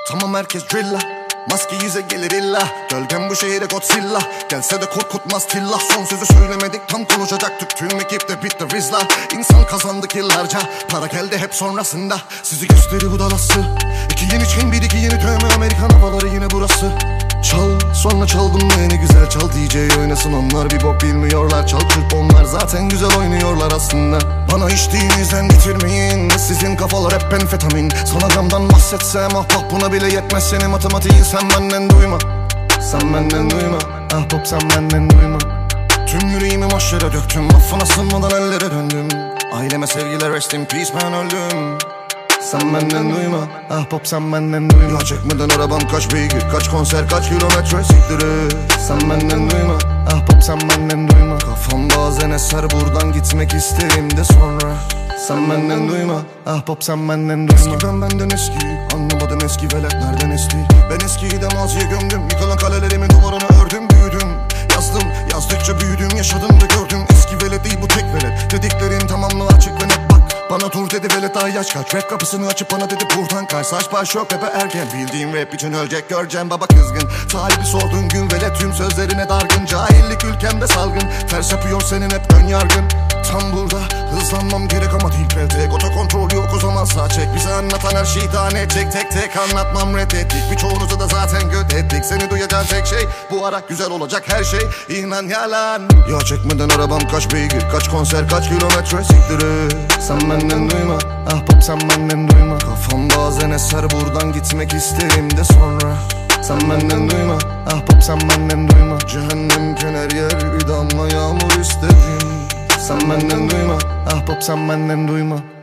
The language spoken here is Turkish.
Tamam herkes drilla, maske yüze gelir illa. Gölgem bu şehire Godzilla, gelse de korkutmaz tillah. Son sözü söylemedik tam konuşacaktık, tüm ekipte bitti rizla. İnsan kazandık yıllarca, para geldi hep sonrasında. Sizi gösteri budalası, iki yeni chain bir iki yeni dövme. Amerikan havaları yine burası. Çal sonra çaldım mı ne güzel çal, DJ oynasın onlar, bir bok bilmiyorlar. Çal çırp onlar zaten güzel oynuyorlar aslında. Bana içtiğinizden bitirmeyin, sizin kafalar hep amfetamin. Sana camdan bahsetsem ahbap buna bile yetmez senin matematiğin. Sen benden duyma, sen benden duyma, ahbap sen benden duyma. Tüm yüreğimi mahşere döktüm, affına sığmadan ellere döndüm. Aileme sevgiler, rest in peace, ben öldüm. Sen benden duyma, ahbap sen benden duyma. Ya çekmeden arabam kaç beygir, kaç konser, kaç kilometre siktir. Sen benden duyma, ahbap sen benden duyma. Kafam bazen eser, buradan gitmek isterim de sonra. Sen benden duyma, ahbap sen benden duyma. Eski ben benden eski, anlamadım eski veletlerden esti. Ben eskiyi de maziye gömdüm, yıkılan kalelerimin duvarını ördüm, büyüdüm. Yazdım, yazdıkça büyüdüm, yaşadım da gördüm. Eski velet değil bu tek velet, dediklerin tamamı açık ve net bak. Bana dur dedi velet daha yaş kaç, rap kapısını açıp bana dedi buradan kaç. Saç baş yok rap'e erken, bildiğim rap için ölecek göreceğim baba kızgın. Talibi sorduğun gün velet tüm sözlerine dargın. Cahillik ülkemde salgın, ters yapıyor senin hep ön yargın. Tam burada hızlanmam gerek ama değil peltek. Otokontrol yok o zaman sağ çek. Bize anlatan her şeyi daha ne çek, tek tek anlatmam reddettik. Birçoğunuzu da zaten göt ettik. Seni duyacağın tek şey bu ara güzel olacak her şey, inan yalan. Ya çekmeden arabam kaç beygir, kaç konser, kaç kilometre siktir. Sen benden duyma, ahbap sen benden duyma. Kafam bazen eser, buradan gitmek isterim de sonra. Sen benden duyma, ahbap sen benden duyma. Cehennemken her yer bir damla yağmur istedim. Sen benden duyma, ahbap sen benden duyma.